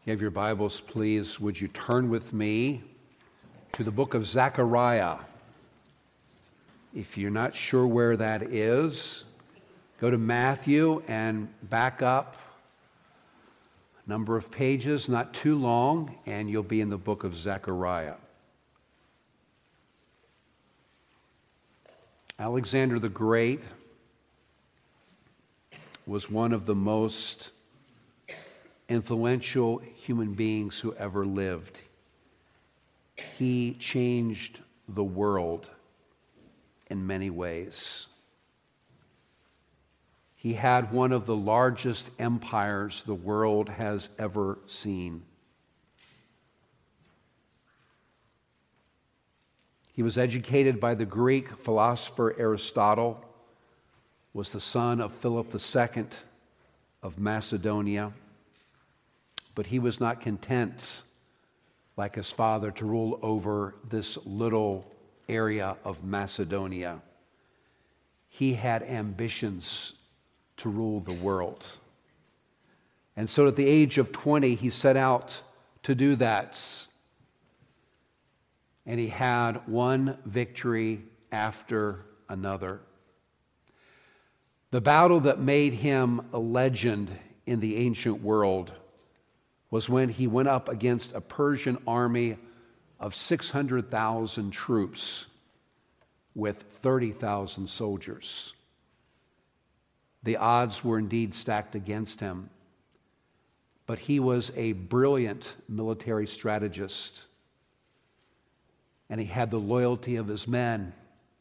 you have your Bibles, please, would you turn with me to the book of Zechariah? If you're not sure where that is, go to Matthew and back up a number of pages, not too long, and you'll be in the book of Zechariah. Alexander the Great was one of the most influential human beings who ever lived. He changed the world in many ways. He had one of the largest empires the world has ever seen. He was educated by the Greek philosopher Aristotle, was the son of Philip II of Macedonia, but he was not content, like his father, to rule over this little area of Macedonia. He had ambitions to rule the world. And so at the age of 20, he set out to do that. And he had one victory after another. The battle that made him a legend in the ancient world was when he went up against a Persian army of 600,000 troops with 30,000 soldiers. The odds were indeed stacked against him, but he was a brilliant military strategist, and he had the loyalty of his men.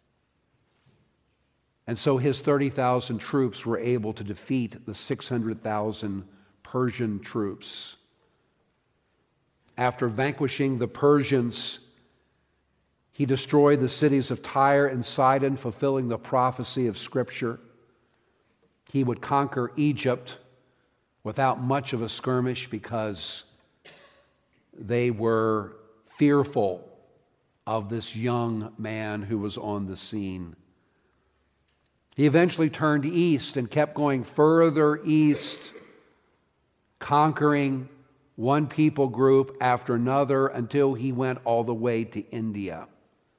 And so his 30,000 troops were able to defeat the 600,000 Persian troops. After vanquishing the Persians, he destroyed the cities of Tyre and Sidon, fulfilling the prophecy of Scripture. He would conquer Egypt without much of a skirmish because they were fearful of this young man who was on the scene. He eventually turned east and kept going further east, conquering one people group after another until he went all the way to India.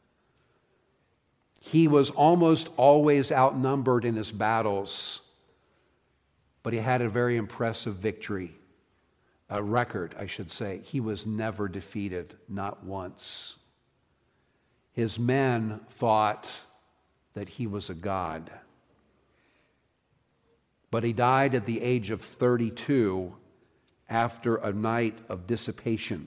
He was almost always outnumbered in his battles, but he had a very impressive record, I should say. He was never defeated, not once. His men thought that he was a god. But he died at the age of 32 after a night of dissipation.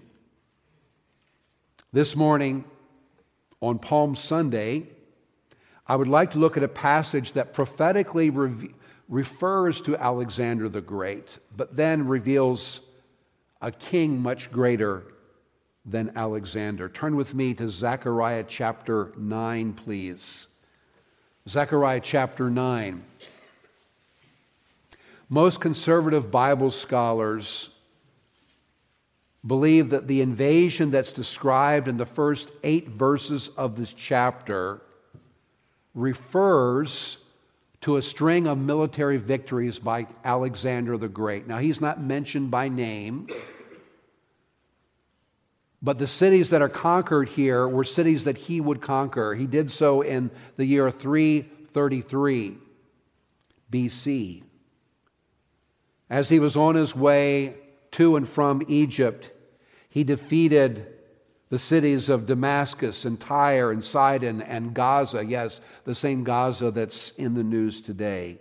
This morning, on Palm Sunday, I would like to look at a passage that prophetically refers to Alexander the Great, but then reveals a king much greater than Alexander. Turn with me to Zechariah chapter 9, please. Zechariah chapter 9. Most conservative Bible scholars believe that the invasion that's described in the first 8 verses of this chapter refers to a string of military victories by Alexander the Great. Now, he's not mentioned by name, but the cities that are conquered here were cities that he would conquer. He did so in the year 333 BC. As he was on his way to and from Egypt, he defeated the cities of Damascus and Tyre and Sidon and Gaza. Yes, the same Gaza that's in the news today.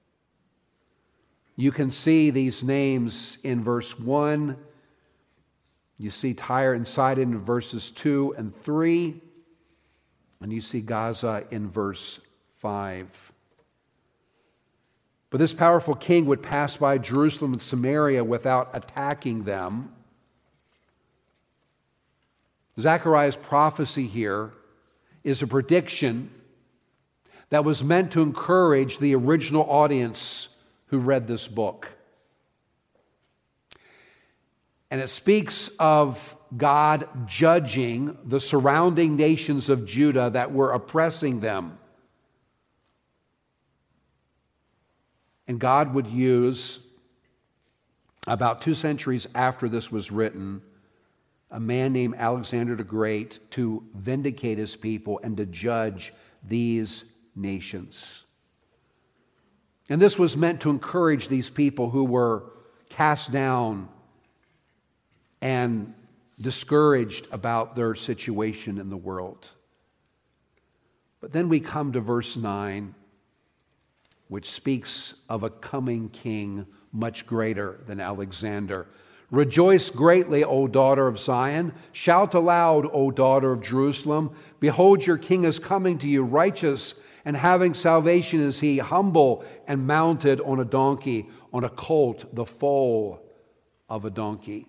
You can see these names in verse 1. You see Tyre and Sidon in verses 2 and 3. And you see Gaza in verse 5. But this powerful king would pass by Jerusalem and Samaria without attacking them. Zechariah's prophecy here is a prediction that was meant to encourage the original audience who read this book. And it speaks of God judging the surrounding nations of Judah that were oppressing them. And God would use about 2 centuries after this was written, a man named Alexander the Great to vindicate his people and to judge these nations. And this was meant to encourage these people who were cast down and discouraged about their situation in the world. But then we come to verse 9, which speaks of a coming king much greater than Alexander. Rejoice greatly, O daughter of Zion. Shout aloud, O daughter of Jerusalem. Behold, your king is coming to you, righteous and having salvation is he, humble and mounted on a donkey, on a colt, the foal of a donkey.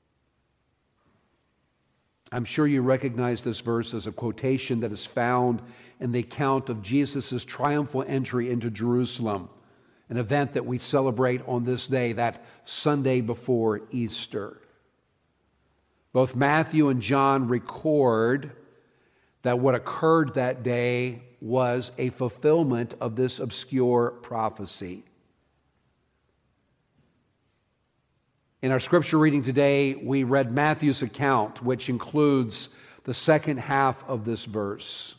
I'm sure you recognize this verse as a quotation that is found in the account of Jesus' triumphal entry into Jerusalem, an event that we celebrate on this day, that Sunday before Easter. Both Matthew and John record that what occurred that day was a fulfillment of this obscure prophecy. In our scripture reading today, we read Matthew's account, which includes the second half of this verse.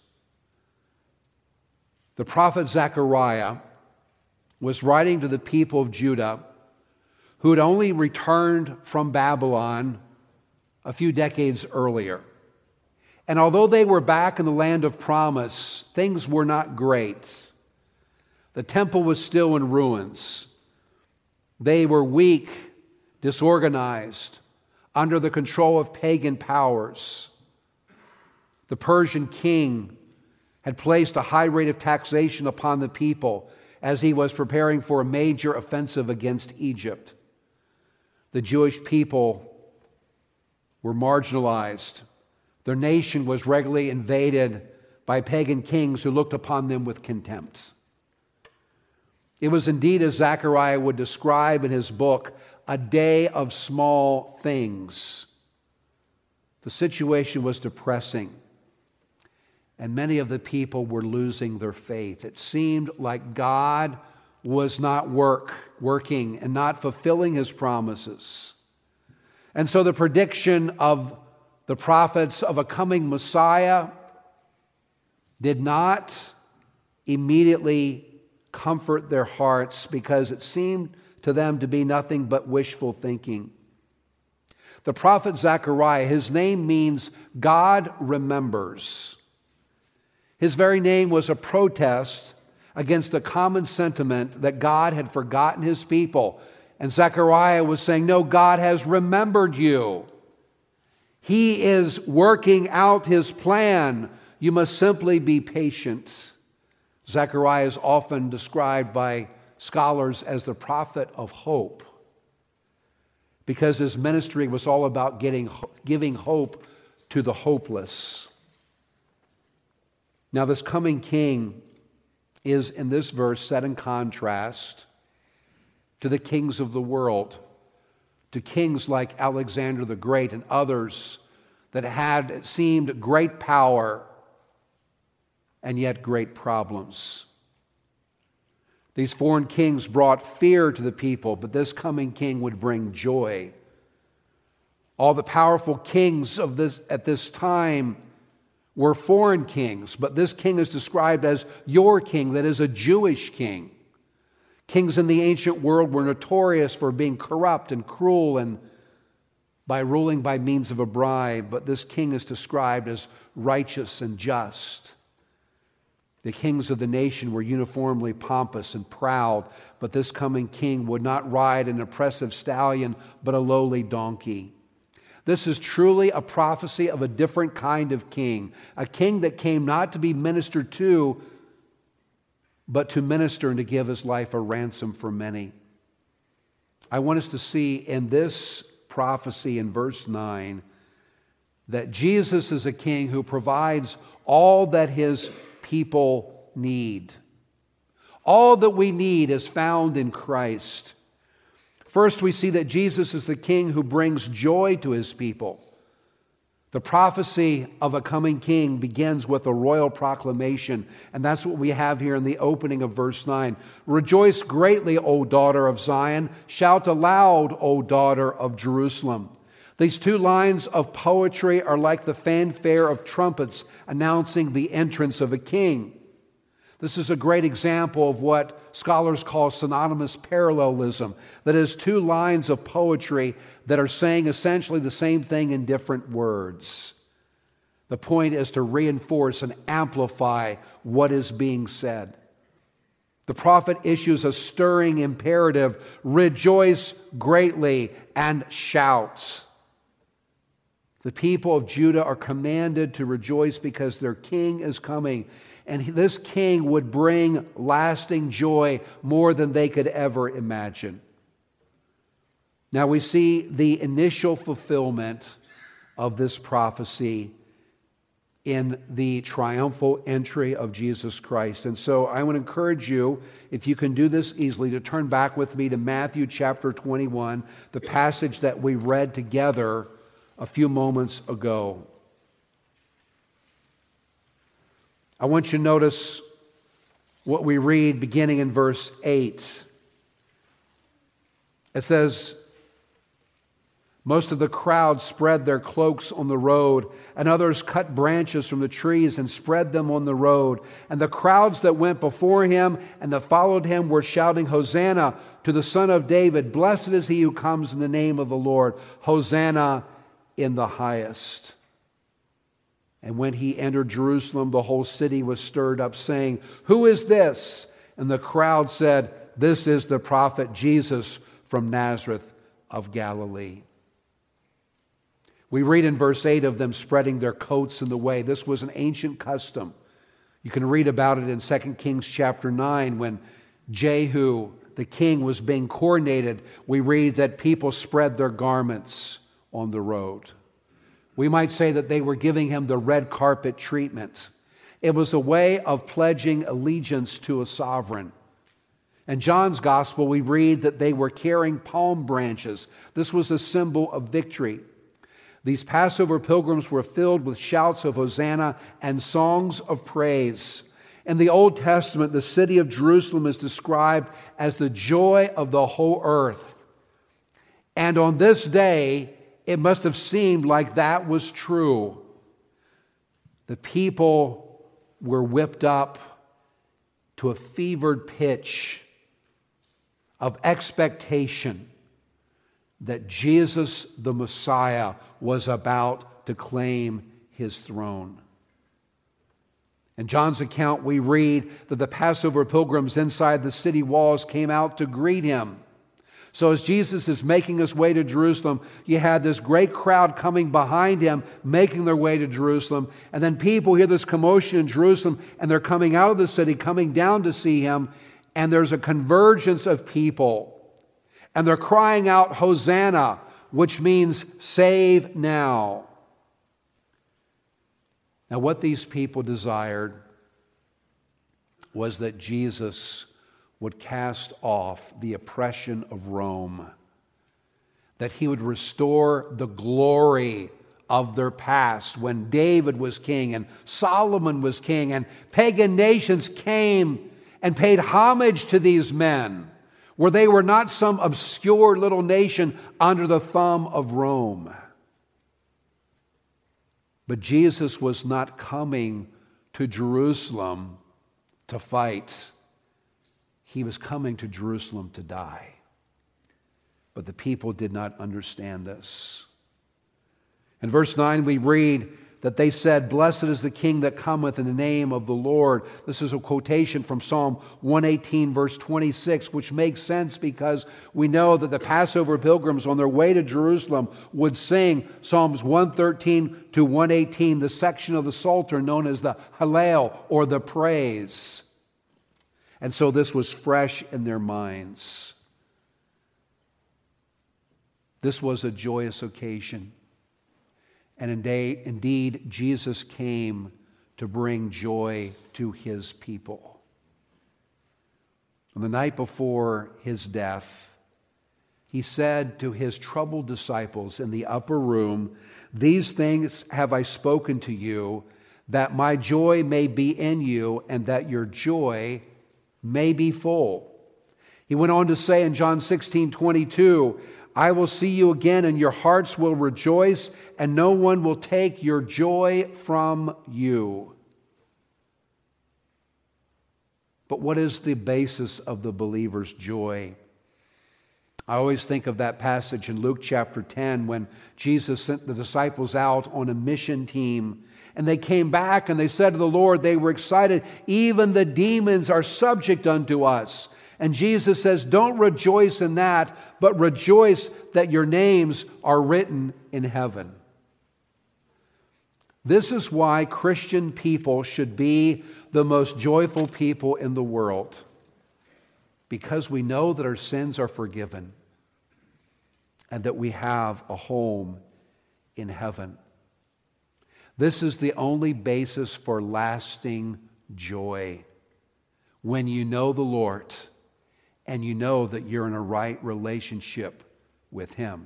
The prophet Zechariah was writing to the people of Judah who had only returned from Babylon a few decades earlier. And although they were back in the land of promise, things were not great. The temple was still in ruins. They were weak, disorganized, under the control of pagan powers. The Persian king had placed a high rate of taxation upon the people as he was preparing for a major offensive against Egypt. The Jewish people were marginalized. Their nation was regularly invaded by pagan kings who looked upon them with contempt. It was indeed, as Zechariah would describe in his book, a day of small things. The situation was depressing, and many of the people were losing their faith. It seemed like God was not working and not fulfilling his promises. And so the prediction of the prophets of a coming Messiah did not immediately comfort their hearts, because it seemed to them to be nothing but wishful thinking. The prophet Zechariah, his name means God remembers. His very name was a protest against the common sentiment that God had forgotten his people. And Zechariah was saying, no, God has remembered you. He is working out his plan. You must simply be patient. Zechariah is often described by scholars as the prophet of hope, because his ministry was all about giving hope to the hopeless. Now, this coming king is, in this verse, set in contrast to the kings of the world, to kings like Alexander the Great and others that had, it seemed, great power and yet great problems. These foreign kings brought fear to the people, but this coming king would bring joy. All the powerful kings at this time were foreign kings, but this king is described as your king, that is a Jewish king. Kings in the ancient world were notorious for being corrupt and cruel and by ruling by means of a bribe, but this king is described as righteous and just. The kings of the nation were uniformly pompous and proud, but this coming king would not ride an oppressive stallion, but a lowly donkey. This is truly a prophecy of a different kind of king, a king that came not to be ministered to, but to minister and to give his life a ransom for many. I want us to see in this prophecy in verse 9 that Jesus is a king who provides all that his people need. All that we need is found in Christ. First, we see that Jesus is the king who brings joy to his people. The prophecy of a coming king begins with a royal proclamation, and that's what we have here in the opening of verse 9. Rejoice greatly, O daughter of Zion. Shout aloud, O daughter of Jerusalem. These two lines of poetry are like the fanfare of trumpets announcing the entrance of a king. This is a great example of what scholars call synonymous parallelism. That is, two lines of poetry that are saying essentially the same thing in different words. The point is to reinforce and amplify what is being said. The prophet issues a stirring imperative: rejoice greatly and shout. The people of Judah are commanded to rejoice because their king is coming. And this king would bring lasting joy more than they could ever imagine. Now we see the initial fulfillment of this prophecy in the triumphal entry of Jesus Christ. And so I would encourage you, if you can do this easily, to turn back with me to Matthew chapter 21, the passage that we read together a few moments ago. I want you to notice what we read beginning in verse 8. It says, most of the crowd spread their cloaks on the road, and others cut branches from the trees and spread them on the road. And the crowds that went before him and that followed him were shouting, Hosanna to the Son of David. Blessed is he who comes in the name of the Lord. Hosanna in the highest. And when he entered Jerusalem, the whole city was stirred up, saying, Who is this? And the crowd said, This is the prophet Jesus from Nazareth of Galilee. We read in verse 8 of them spreading their coats in the way. This was an ancient custom. You can read about it in 2 Kings chapter 9 when Jehu, the king, was being coronated. We read that people spread their garments on the road. We might say that they were giving him the red carpet treatment. It was a way of pledging allegiance to a sovereign. In John's gospel, we read that they were carrying palm branches. This was a symbol of victory. These Passover pilgrims were filled with shouts of Hosanna and songs of praise. In the Old Testament, the city of Jerusalem is described as the joy of the whole earth. And on this day, it must have seemed like that was true. The people were whipped up to a fevered pitch of expectation that Jesus, the Messiah, was about to claim his throne. In John's account, we read that the Passover pilgrims inside the city walls came out to greet him. So as Jesus is making his way to Jerusalem, you had this great crowd coming behind him, making their way to Jerusalem. And then people hear this commotion in Jerusalem, and they're coming out of the city, coming down to see him. And there's a convergence of people. And they're crying out, Hosanna, which means save now. Now, what these people desired was that Jesus would cast off the oppression of Rome, that he would restore the glory of their past when David was king and Solomon was king and pagan nations came and paid homage to these men, where they were not some obscure little nation under the thumb of Rome. But Jesus was not coming to Jerusalem to fight. He was coming to Jerusalem to die. But the people did not understand this. In verse 9 we read that they said, Blessed is the King that cometh in the name of the Lord. This is a quotation from Psalm 118, verse 26, which makes sense because we know that the Passover pilgrims on their way to Jerusalem would sing Psalms 113 to 118, the section of the Psalter known as the Hallel, or the praise. And so this was fresh in their minds. This was a joyous occasion. And indeed, Jesus came to bring joy to his people. On the night before his death, He said to his troubled disciples in the upper room, "These things have I spoken to you, that my joy may be in you, and that your joy may be full." He went on to say in John 16:22, "I will see you again, and your hearts will rejoice, and no one will take your joy from you." But what is the basis of the believer's joy? I always think of that passage in Luke chapter 10 when Jesus sent the disciples out on a mission team. And they came back and they said to the Lord, they were excited, "Even the demons are subject unto us." And Jesus says, "Don't rejoice in that, but rejoice that your names are written in heaven." This is why Christian people should be the most joyful people in the world. Because we know that our sins are forgiven and that we have a home in heaven. This is the only basis for lasting joy. When you know the Lord and you know that you're in a right relationship with Him.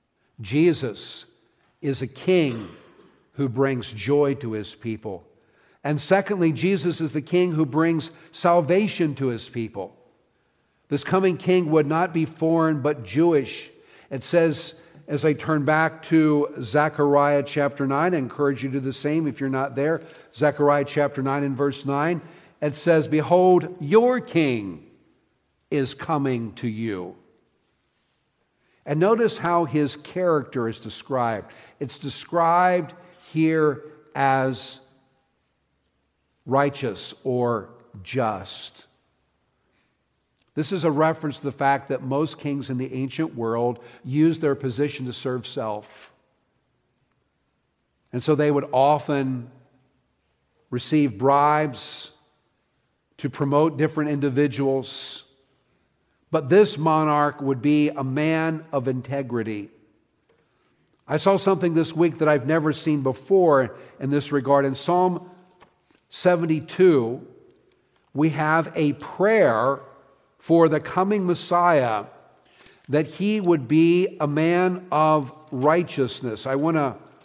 Jesus is a king who brings joy to His people. And secondly, Jesus is the king who brings salvation to His people. This coming king would not be foreign but Jewish. It says, as I turn back to Zechariah chapter 9, I encourage you to do the same if you're not there. Zechariah chapter 9 and verse 9, it says, "Behold, your king is coming to you." And notice how his character is described. It's described here as righteous or just. This is a reference to the fact that most kings in the ancient world used their position to serve self. And so they would often receive bribes to promote different individuals. But this monarch would be a man of integrity. I saw something this week that I've never seen before in this regard. In Psalm 72, we have a prayer for the coming Messiah, that he would be a man of righteousness. I want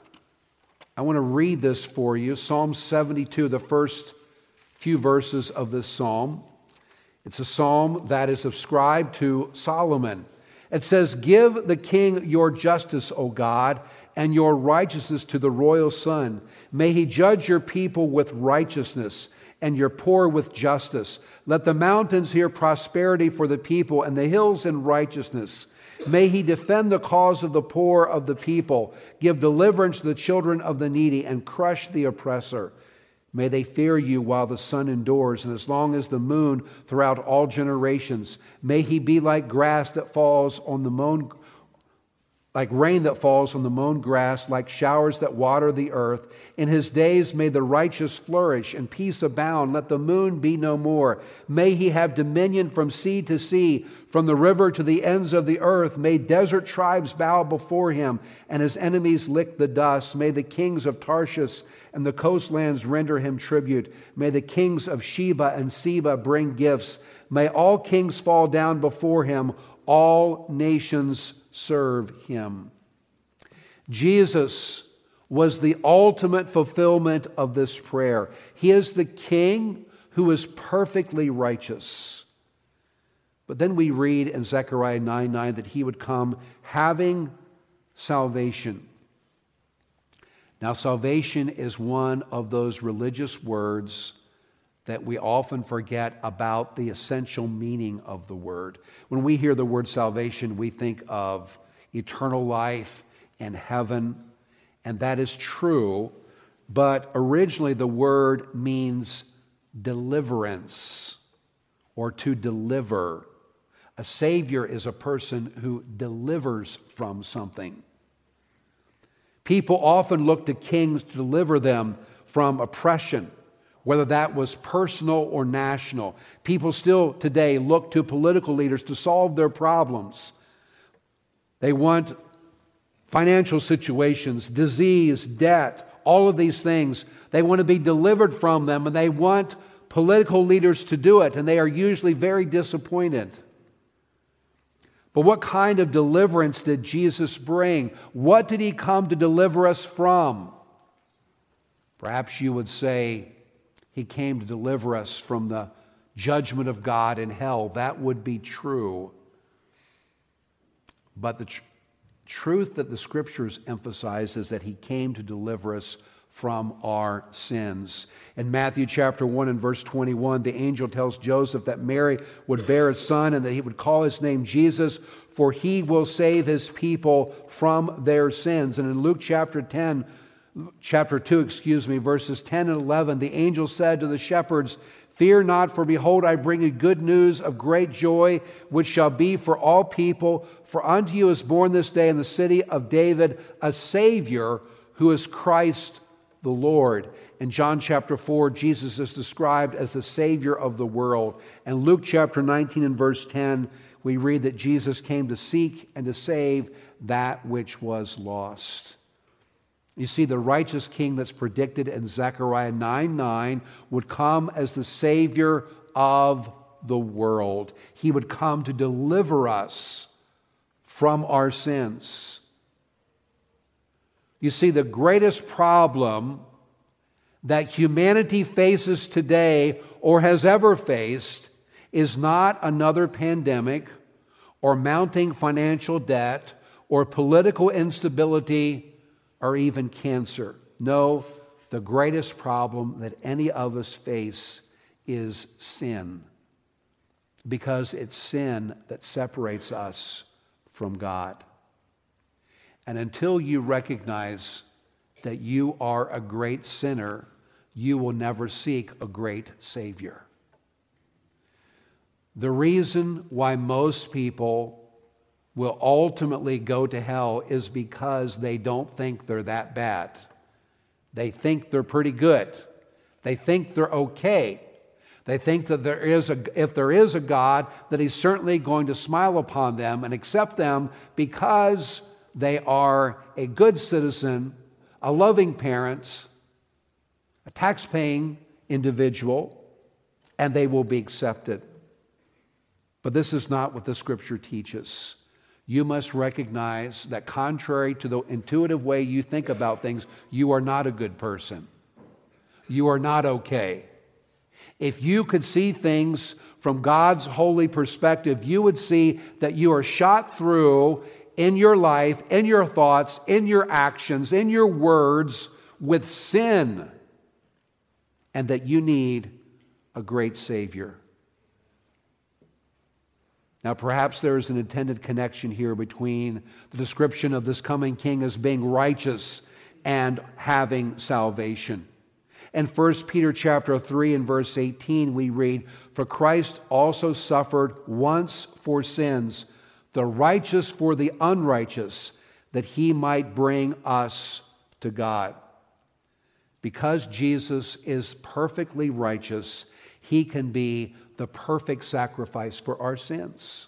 to read this for you. Psalm 72, the first few verses of this psalm. It's a psalm that is ascribed to Solomon. It says, "Give the king your justice, O God, and your righteousness to the royal son. May he judge your people with righteousness and your poor with justice. Let the mountains hear prosperity for the people and the hills in righteousness. May he defend the cause of the poor of the people, give deliverance to the children of the needy, and crush the oppressor. May they fear you while the sun endures, and as long as the moon throughout all generations. May he be like grass that falls on the mown, like rain that falls on the mown grass, like showers that water the earth. In his days may the righteous flourish and peace abound. Let the moon be no more. May he have dominion from sea to sea, from the river to the ends of the earth. May desert tribes bow before him, and his enemies lick the dust. May the kings of Tarshish and the coastlands render him tribute. May the kings of Sheba and Seba bring gifts. May all kings fall down before him, all nations serve him." Jesus was the ultimate fulfillment of this prayer. He is the king who is perfectly righteous. But then we read in Zechariah 9:9 that he would come having salvation. Now, salvation is one of those religious words that we often forget about the essential meaning of the word. When we hear the word salvation, we think of eternal life and heaven, and that is true, but originally the word means deliverance or to deliver. A savior is a person who delivers from something. People often look to kings to deliver them from oppression, whether that was personal or national. People still today look to political leaders to solve their problems. They want financial situations, disease, debt, all of these things. They want to be delivered from them, and they want political leaders to do it, and they are usually very disappointed. But what kind of deliverance did Jesus bring? What did he come to deliver us from? Perhaps you would say he came to deliver us from the judgment of God in hell. That would be true. But the truth that the Scriptures emphasize is that he came to deliver us from our sins. In Matthew chapter 1 and verse 21, the angel tells Joseph that Mary would bear a son and that he would call his name Jesus, for he will save his people from their sins. And in Luke chapter 2, verses 10 and 11, the angel said to the shepherds, "Fear not, for behold, I bring you good news of great joy, which shall be for all people. For unto you is born this day in the city of David a Savior, who is Christ the Lord." In John chapter 4, Jesus is described as the Savior of the world. And Luke chapter 19 and verse 10, we read that Jesus came to seek and to save that which was lost. You see, the righteous king that's predicted in Zechariah 9:9 would come as the Savior of the world. He would come to deliver us from our sins. You see, the greatest problem that humanity faces today or has ever faced is not another pandemic or mounting financial debt or political instability or even cancer. No, the greatest problem that any of us face is sin, because it's sin that separates us from God. And until you recognize that you are a great sinner, you will never seek a great Savior. The reason why most people will ultimately go to hell is because they don't think they're that bad. They think they're pretty good. They think they're okay. They think that if there is a God, that he's certainly going to smile upon them and accept them because they are a good citizen, a loving parent, a tax-paying individual, and they will be accepted. But this is not what the Scripture teaches. You must recognize that contrary to the intuitive way you think about things, you are not a good person. You are not okay. If you could see things from God's holy perspective, you would see that you are shot through in your life, in your thoughts, in your actions, in your words with sin, and that you need a great Savior. Now, perhaps there is an intended connection here between the description of this coming king as being righteous and having salvation. In 1 Peter chapter 3 and verse 18, we read, "For Christ also suffered once for sins, the righteous for the unrighteous, that he might bring us to God." Because Jesus is perfectly righteous, he can be the perfect sacrifice for our sins.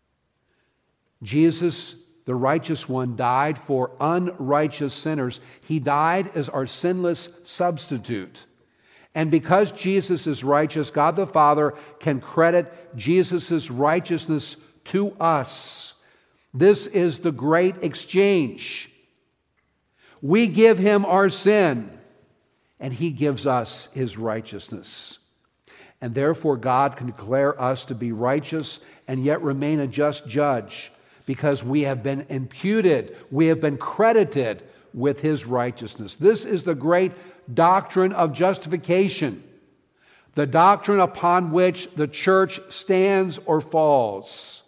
Jesus, the righteous one, died for unrighteous sinners. He died as our sinless substitute. And because Jesus is righteous, God the Father can credit Jesus' righteousness to us. This is the great exchange. We give him our sin, and he gives us his righteousness. And therefore, God can declare us to be righteous and yet remain a just judge, because we have been imputed, we have been credited with his righteousness. This is the great doctrine of justification, the doctrine upon which the church stands or falls,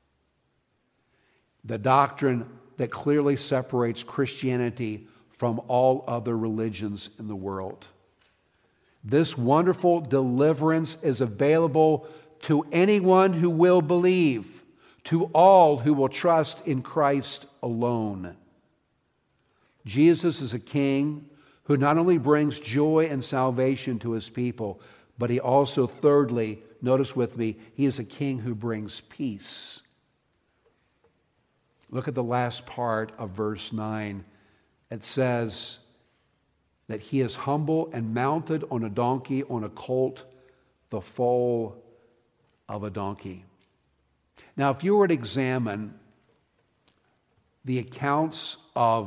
the doctrine that clearly separates Christianity from all other religions in the world. This wonderful deliverance is available to anyone who will believe, to all who will trust in Christ alone. Jesus is a king who not only brings joy and salvation to his people, but he also, thirdly, notice with me, he is a king who brings peace. Look at the last part of verse 9. It says that he is humble and mounted on a donkey, on a colt, the foal of a donkey. Now, if you were to examine the accounts of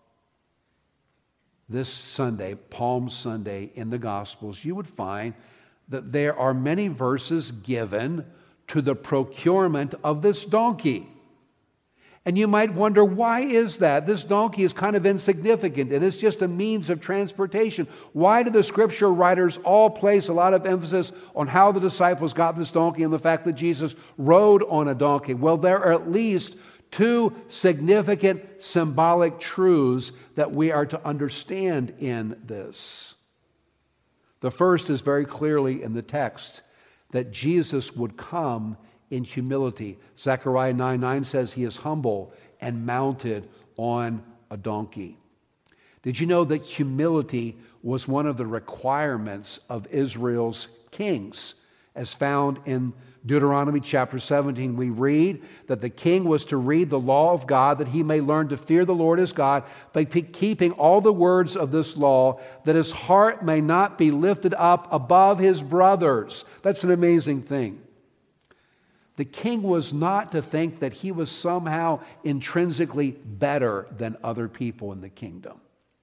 this Sunday, Palm Sunday, in the Gospels, you would find that there are many verses given to the procurement of this donkey. And you might wonder, why is that? This donkey is kind of insignificant, and it's just a means of transportation. Why do the scripture writers all place a lot of emphasis on how the disciples got this donkey and the fact that Jesus rode on a donkey? Well, there are at least two significant symbolic truths that we are to understand in this. The first is very clearly in the text, that Jesus would come in humility. Zechariah 9:9 says he is humble and mounted on a donkey. Did you know that humility was one of the requirements of Israel's kings? As found in Deuteronomy chapter 17, we read that the king was to read the law of God, that he may learn to fear the Lord his God by keeping all the words of this law, that his heart may not be lifted up above his brothers. That's an amazing thing. The king was not to think that he was somehow intrinsically better than other people in the kingdom.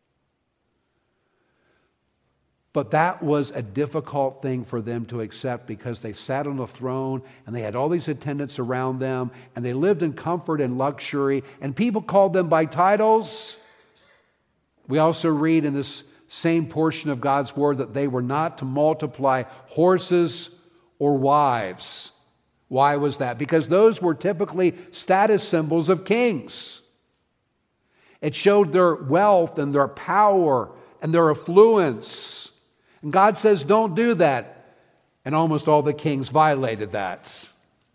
But that was a difficult thing for them to accept, because they sat on a throne and they had all these attendants around them and they lived in comfort and luxury, and people called them by titles. We also read in this same portion of God's word that they were not to multiply horses or wives. Why was that? Because those were typically status symbols of kings. It showed their wealth and their power and their affluence. And God says, don't do that. And almost all the kings violated that.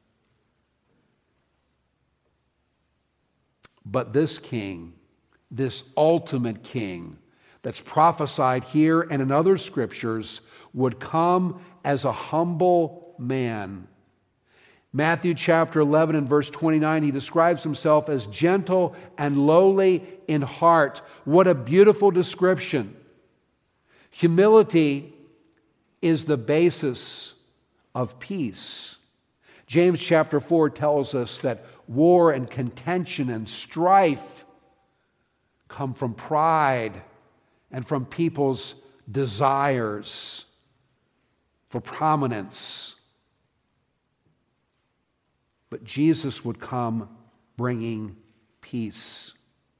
But this king, this ultimate king that's prophesied here and in other scriptures, would come as a humble man. Matthew chapter 11 and verse 29, he describes himself as gentle and lowly in heart. What a beautiful description. Humility is the basis of peace. James chapter 4 tells us that war and contention and strife come from pride and from people's desires for prominence. But Jesus would come bringing peace.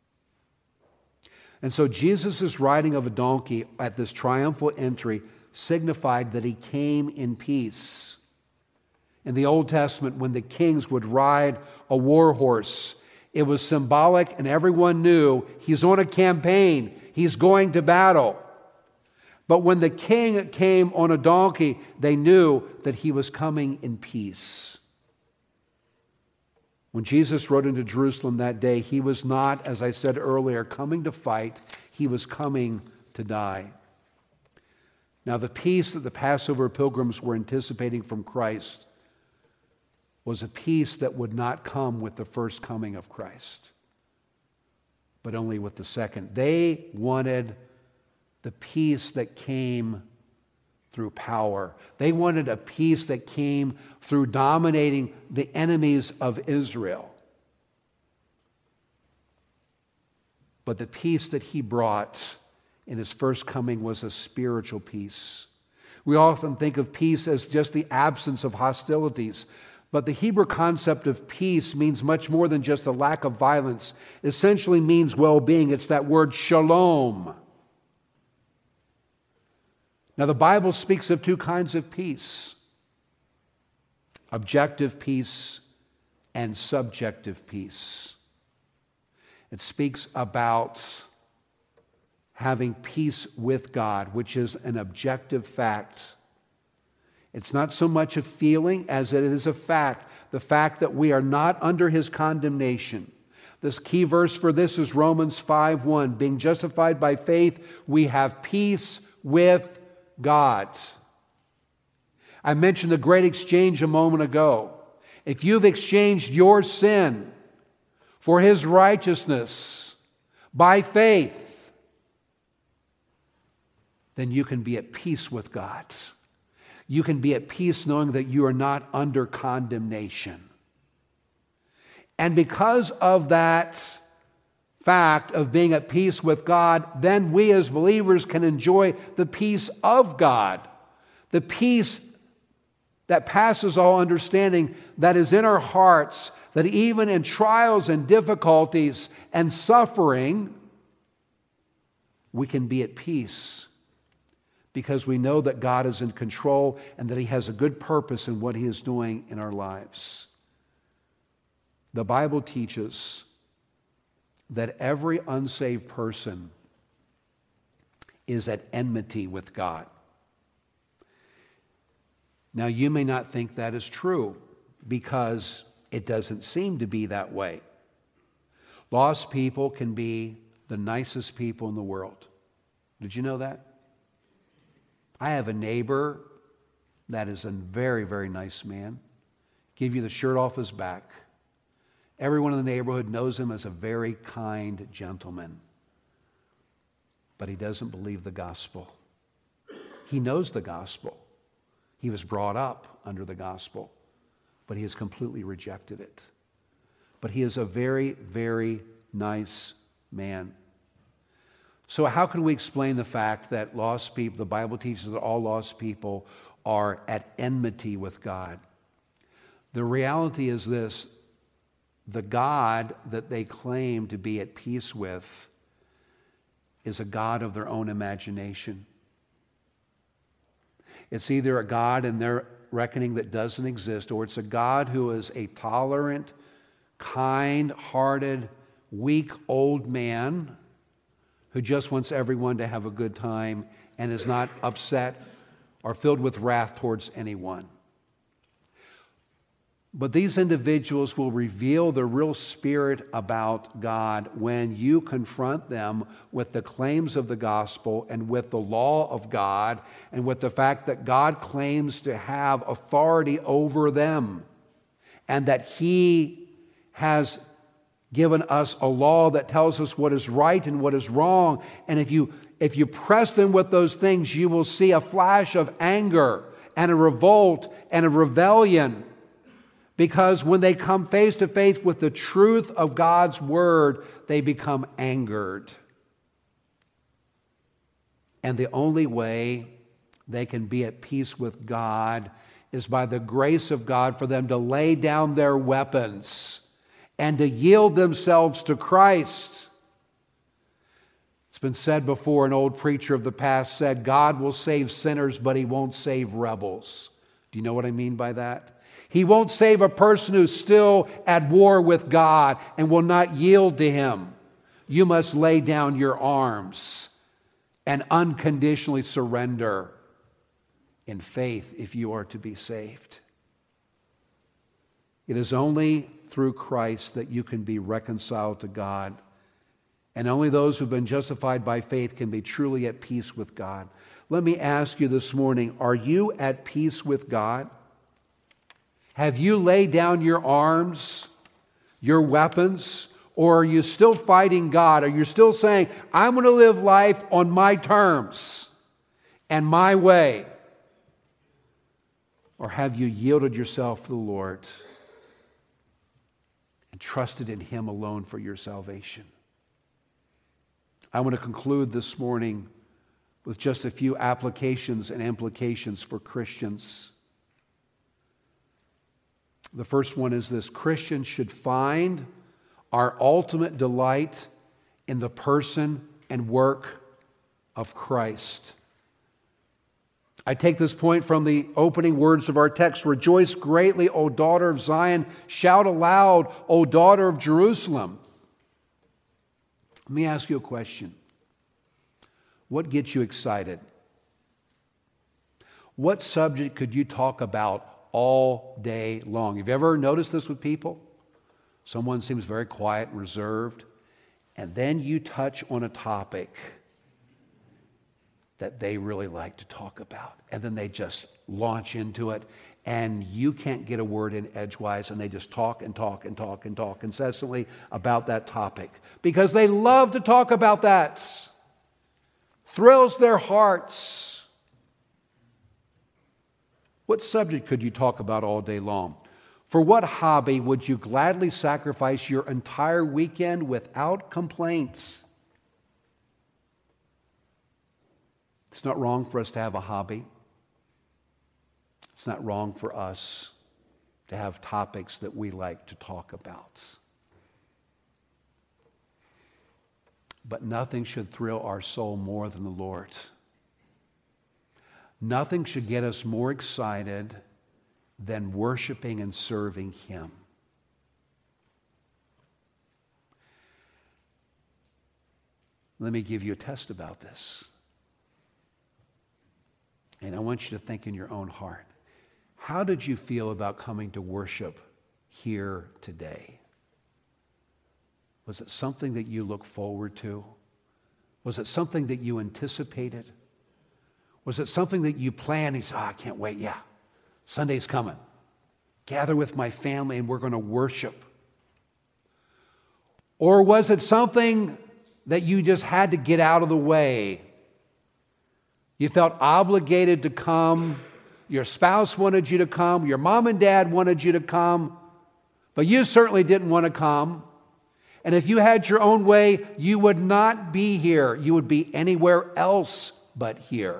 And so Jesus' riding of a donkey at this triumphal entry signified that he came in peace. In the Old Testament, when the kings would ride a war horse, it was symbolic, and everyone knew he's on a campaign, he's going to battle. But when the king came on a donkey, they knew that he was coming in peace. When Jesus rode into Jerusalem that day, he was not, as I said earlier, coming to fight. He was coming to die. Now, the peace that the Passover pilgrims were anticipating from Christ was a peace that would not come with the first coming of Christ, but only with the second. They wanted the peace that came through power. They wanted a peace that came through dominating the enemies of Israel. But the peace that he brought in his first coming was a spiritual peace. We often think of peace as just the absence of hostilities, but the Hebrew concept of peace means much more than just a lack of violence. It essentially means well-being. It's that word shalom. Now, the Bible speaks of two kinds of peace: objective peace and subjective peace. It speaks about having peace with God, which is an objective fact. It's not so much a feeling as it is a fact, the fact that we are not under his condemnation. This key verse for this is Romans 5:1. Being justified by faith, we have peace with God. I mentioned the great exchange a moment ago. If you've exchanged your sin for his righteousness by faith, then you can be at peace with God. You can be at peace knowing that you are not under condemnation. And because of that fact of being at peace with God, then we as believers can enjoy the peace of God, the peace that passes all understanding, that is in our hearts, that even in trials and difficulties and suffering, we can be at peace because we know that God is in control and that He has a good purpose in what He is doing in our lives. The Bible teaches that every unsaved person is at enmity with God. Now, you may not think that is true because it doesn't seem to be that way. Lost people can be the nicest people in the world. Did you know that? I have a neighbor that is a very, very nice man. Give you the shirt off his back. Everyone in the neighborhood knows him as a very kind gentleman. But he doesn't believe the gospel. He knows the gospel. He was brought up under the gospel, but he has completely rejected it. But he is a very, very nice man. So how can we explain the fact that lost people, the Bible teaches that all lost people are at enmity with God? The reality is this: the God that they claim to be at peace with is a God of their own imagination. It's either a God in their reckoning that doesn't exist, or it's a God who is a tolerant, kind-hearted, weak old man who just wants everyone to have a good time and is not upset or filled with wrath towards anyone. But these individuals will reveal the real spirit about God when you confront them with the claims of the gospel and with the law of God and with the fact that God claims to have authority over them and that He has given us a law that tells us what is right and what is wrong. And if you press them with those things, you will see a flash of anger and a revolt and a rebellion. Because when they come face to face with the truth of God's word, they become angered. And the only way they can be at peace with God is by the grace of God for them to lay down their weapons and to yield themselves to Christ. It's been said before, an old preacher of the past said, God will save sinners, but He won't save rebels. Do you know what I mean by that? He won't save a person who's still at war with God and will not yield to Him. You must lay down your arms and unconditionally surrender in faith if you are to be saved. It is only through Christ that you can be reconciled to God. And only those who've been justified by faith can be truly at peace with God. Let me ask you this morning, are you at peace with God? Have you laid down your arms, your weapons, or are you still fighting God? Are you still saying, I'm going to live life on my terms and my way? Or have you yielded yourself to the Lord and trusted in Him alone for your salvation? I want to conclude this morning with just a few applications and implications for Christians. The first one is this: Christians should find our ultimate delight in the person and work of Christ. I take this point from the opening words of our text. Rejoice greatly, O daughter of Zion. Shout aloud, O daughter of Jerusalem. Let me ask you a question. What gets you excited? What subject could you talk about all day long? Have you ever noticed this with people? Someone seems very quiet and reserved, and then you touch on a topic that they really like to talk about, and then they just launch into it, and you can't get a word in edgewise, and they just talk and talk and talk and talk incessantly about that topic because they love to talk about that. Thrills their hearts. What subject could you talk about all day long? For what hobby would you gladly sacrifice your entire weekend without complaints? It's not wrong for us to have a hobby. It's not wrong for us to have topics that we like to talk about. But nothing should thrill our soul more than the Lord. Nothing should get us more excited than worshiping and serving Him. Let me give you a test about this. And I want you to think in your own heart. How did you feel about coming to worship here today? Was it something that you looked forward to? Was it something that you anticipated? Was it something that you planned? You said, I can't wait. Yeah, Sunday's coming. Gather with my family and we're going to worship. Or was it something that you just had to get out of the way? You felt obligated to come. Your spouse wanted you to come. Your mom and dad wanted you to come. But you certainly didn't want to come. And if you had your own way, you would not be here. You would be anywhere else but here.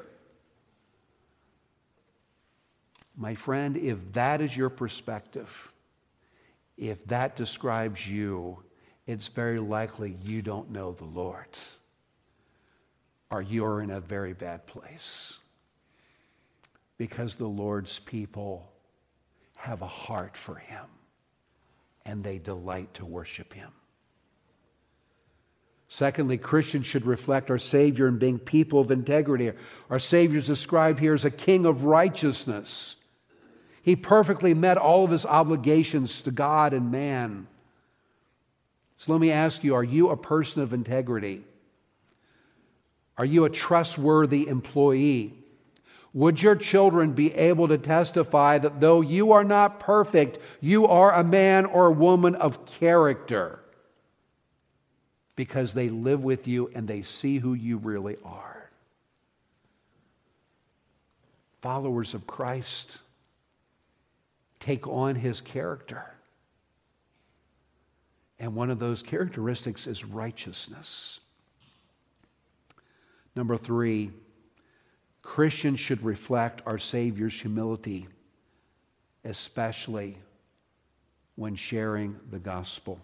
My friend, if that is your perspective, if that describes you, it's very likely you don't know the Lord, or you're in a very bad place. Because the Lord's people have a heart for Him, and they delight to worship Him. Secondly, Christians should reflect our Savior in being people of integrity. Our Savior is described here as a king of righteousness. He perfectly met all of His obligations to God and man. So let me ask you, are you a person of integrity? Are you a trustworthy employee? Would your children be able to testify that though you are not perfect, you are a man or a woman of character? Because they live with you and they see who you really are. Followers of Christ take on His character. And one of those characteristics is righteousness. Number 3, Christians should reflect our Savior's humility, especially when sharing the gospel.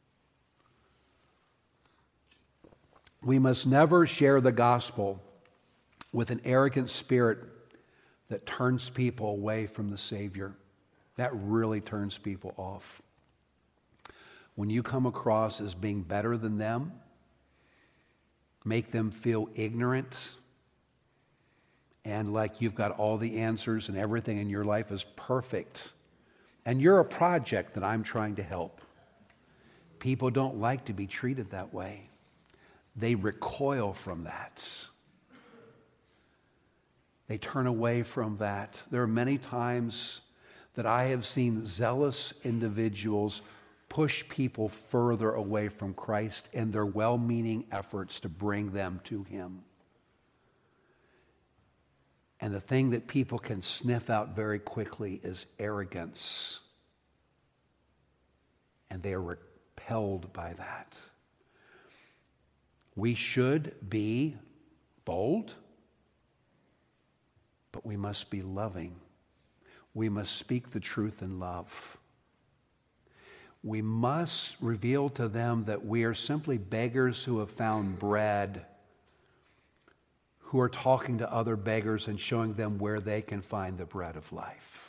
We must never share the gospel with an arrogant spirit that turns people away from the Savior. That really turns people off. When you come across as being better than them, make them feel ignorant and like you've got all the answers and everything in your life is perfect, and you're a project that I'm trying to help. People don't like to be treated that way. They recoil from that. They turn away from that. There are many times that I have seen zealous individuals push people further away from Christ in their well-meaning efforts to bring them to Him. And the thing that people can sniff out very quickly is arrogance. And they are repelled by that. We should be bold, but we must be loving. We must speak the truth in love. We must reveal to them that we are simply beggars who have found bread, who are talking to other beggars and showing them where they can find the bread of life.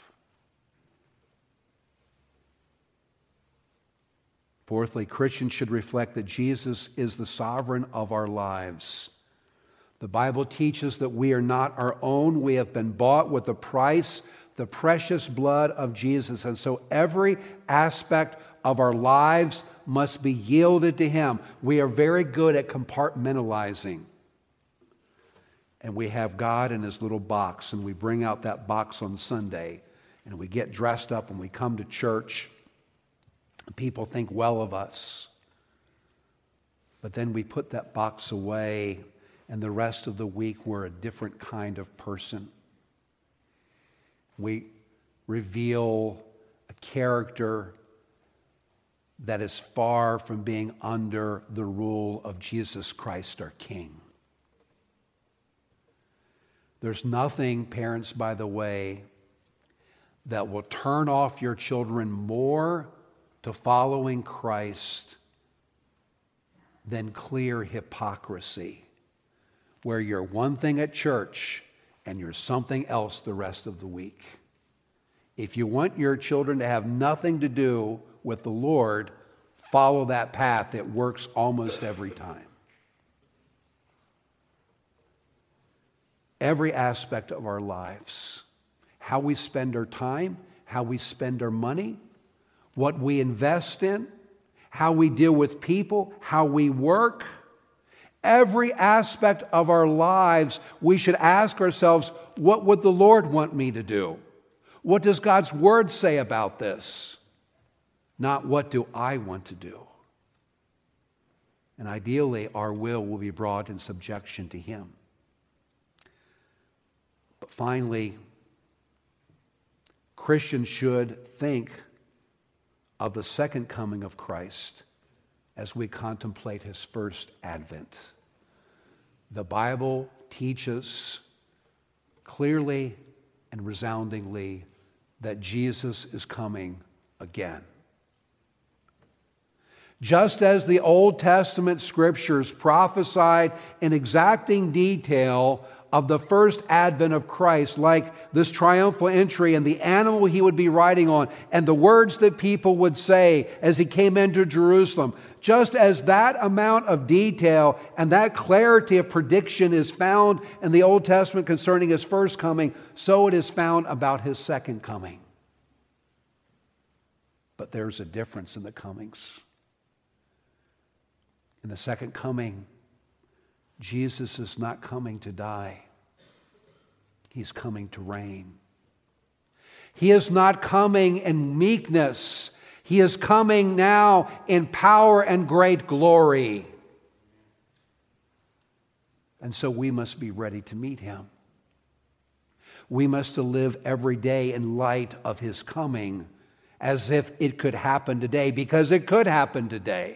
Fourthly, Christians should reflect that Jesus is the sovereign of our lives. The Bible teaches that we are not our own. We have been bought with a price, the precious blood of Jesus. And so every aspect of our lives must be yielded to Him. We are very good at compartmentalizing. And we have God in His little box, and we bring out that box on Sunday, and we get dressed up and we come to church. People think well of us. But then we put that box away, and the rest of the week we're a different kind of person. We reveal a character that is far from being under the rule of Jesus Christ, our King. There's nothing, parents, by the way, that will turn off your children more to following Christ than clear hypocrisy, where you're one thing at church and you're something else the rest of the week. If you want your children to have nothing to do with the Lord, follow that path. It works almost every time. Every aspect of our lives, how we spend our time, how we spend our money, what we invest in, how we deal with people, how we work, every aspect of our lives, we should ask ourselves, what would the Lord want me to do? What does God's Word say about this? Not what do I want to do? And ideally, our will be brought in subjection to Him. But finally, Christians should think of the second coming of Christ as we contemplate His first advent. The Bible teaches clearly and resoundingly that Jesus is coming again. Just as the Old Testament scriptures prophesied in exacting detail of the first advent of Christ, like this triumphal entry and the animal He would be riding on and the words that people would say as He came into Jerusalem, just as that amount of detail and that clarity of prediction is found in the Old Testament concerning His first coming, so it is found about His second coming. But there's a difference in the comings. In the second coming, Jesus is not coming to die. He's coming to reign. He is not coming in meekness. He is coming now in power and great glory. And so we must be ready to meet Him. We must live every day in light of His coming as if it could happen today, because it could happen today.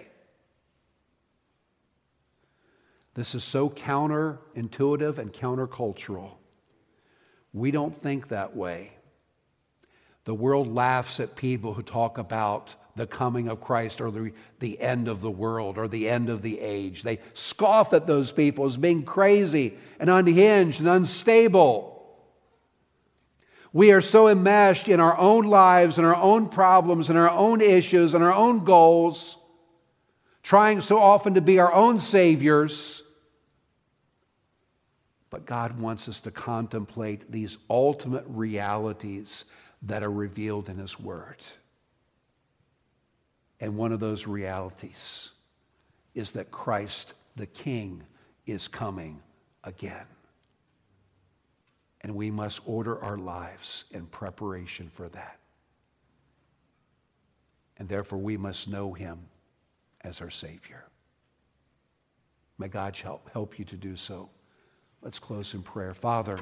This is so counterintuitive and countercultural. We don't think that way. The world laughs at people who talk about the coming of Christ or the end of the world or the end of the age. They scoff at those people as being crazy and unhinged and unstable. We are so enmeshed in our own lives and our own problems and our own issues and our own goals, trying so often to be our own saviors. But God wants us to contemplate these ultimate realities that are revealed in His Word. And one of those realities is that Christ the King is coming again. And we must order our lives in preparation for that. And therefore we must know Him as our Savior. May God help you to do so. Let's close in prayer. Father,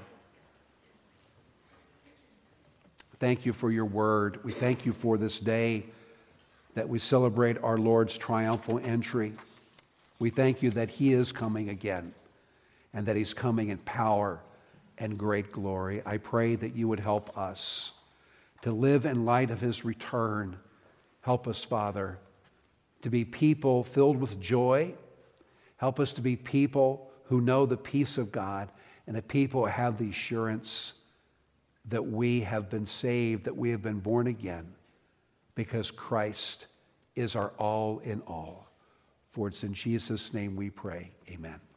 thank You for Your word. We thank You for this day that we celebrate our Lord's triumphal entry. We thank You that He is coming again and that He's coming in power and great glory. I pray that You would help us to live in light of His return. Help us, Father, to be people filled with joy. Help us to be people who know the peace of God, and a people who have the assurance that we have been saved, that we have been born again, because Christ is our all in all. For it's in Jesus' name we pray. Amen.